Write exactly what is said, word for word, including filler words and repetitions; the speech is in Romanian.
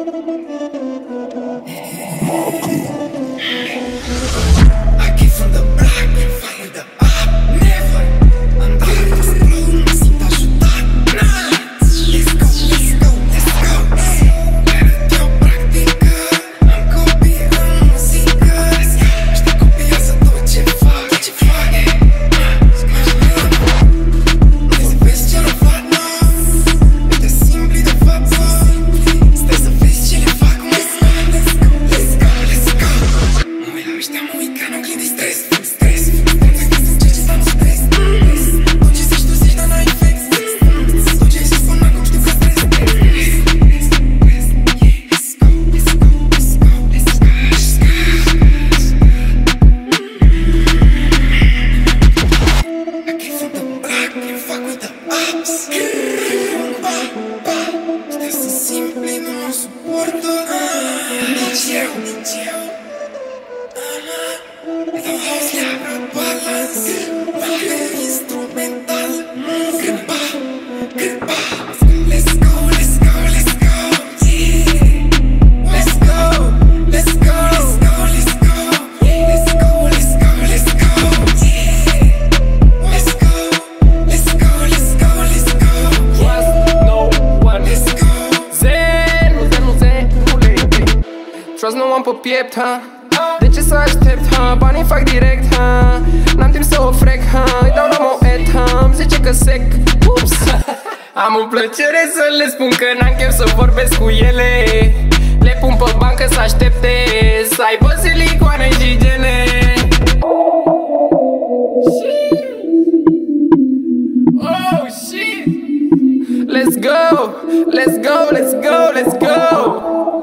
I came from the block and fuck with the up. Never. I'm down to explode, mă simt ajutat. Nah. Let's go, let's go, let's go. Arăt eu practică. Am copii în muzică. Ăștia copiază tot ce fac, tot ce fac. Vrei să vezi ce le fac, mă? Uite simpli de fapt, mă. Stai să vezi ce le fac, mă. Let's go, let's go, let's go. Mă uit la ăștia, mă uit ca în oglindă de stres. Stres, stres, ce ce stau în stres. Tot ce zici tu zici, dar n-ai efect. Tot ce ai zis până acum știu că stres. Let's go, let's go, let's go, let's go, let's go. I came from the block and fuck with the ups. Ba, ba, ăștia sunt simpli, nu mă suportă. Nici eu, nici eu. Le dau house, le abra balans. Fac instrumental. Cârba, cârba. Let's go, let's go, let's go. Yeah. Let's go, let's go, let's go, let's go. Let's go, let's go, let's go. Yeah. Let's go, let's go, let's go, let's go. Trust no one. Let's go. Zen, nu zen, nu zen, nu le iubi. Trust no one pe piept, ha? De ce să aștept, ha? Banii fac direct, ha? N-am timp să o frec, ha? Îi dau la moed, ha? Îmi zice că sec. Ups! Am o plăcere să le spun că n-am chef să vorbesc cu ele. Le pun pe bancă să aștepte să aibă silicoane și gene. Shit. Oh shit. Let's go, let's go, let's go, let's go.